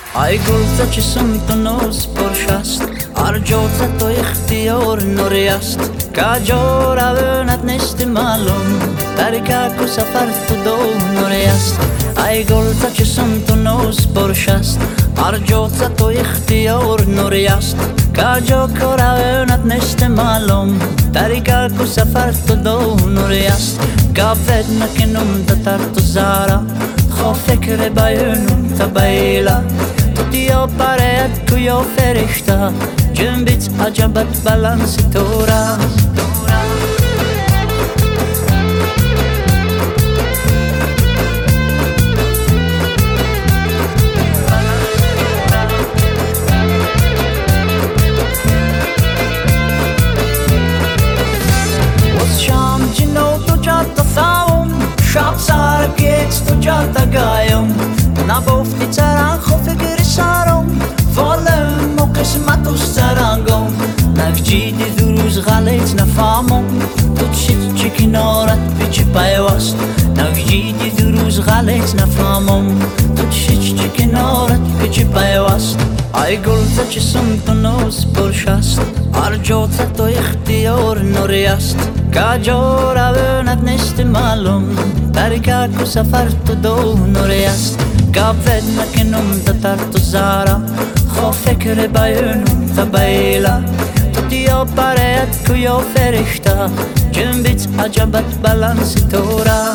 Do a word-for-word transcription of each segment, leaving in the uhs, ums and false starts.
ای گلزه چه سمت و نوز پرشست ارجوزه تو اختیار نوری است کجا روانت نیست معلوم ترکه و سفر تو دو نوری است ای گلزه چه سمت و نوز پرشست ارجوزه تو اختیار نوری است کجا روانت نیست معلوم ترکه و سفر تو دو نوری است گفت نکنم تر تو زارا خو فکر بیانم تبیلا یا برایت کو یا فرشته جنبیت عجبت بلنس تورا was sham jino tu jata saum shab sar gets tu jata gayum na bofti tsaran kho fikr سرم والم و قسمت و سرنگم نکجیدی دو روز غلیت نفهمم تو چی چی کنارت بیچی پیوست نکجیدی دو روز غلیت نفهمم تو چی چی کنارت بیچی پیوست ای گلزه چه سمت و نوز پرشست ارجوزه تو اختیار نوری است کجا روانت نیست معلوم ترکه و سفر تو دو نوری است گفت نکنم تر تو زارا خو فکر بیانم تبیلا تو یا برایت کو یا فرشته جنبیت عجبت بلنس تورا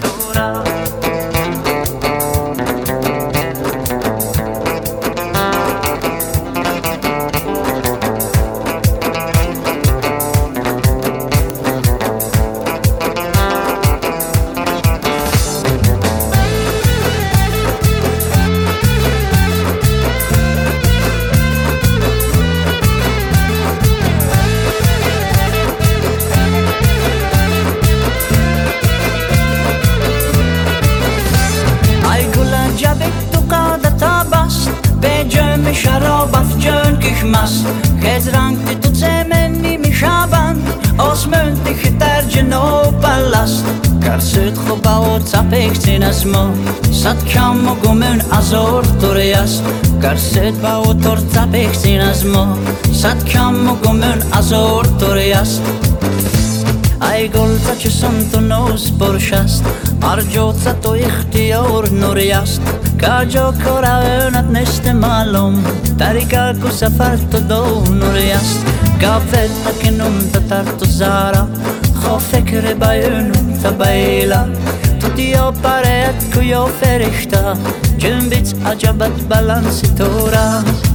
شرابت جön kishmas Gezrank tu zemeni mishaban Osmönt dich der geno palast Karsut khoba o tsapek tsinasmo Sat kam o gumun azor turias Karsut ba o tor tsapek tsinasmo Sat kam o gumun azor turias ای گلزه چه سمت و نوز پرشست ارجوزه تو اختیار نوری است کجا روانت نیست معلوم ترکه و سفر تو دو نوری است گفت نکنم تر تو زارا خو فکر بیانم تبیلا تو یا برایت کو یا فرشته جنبیت عجبت بلنس تورا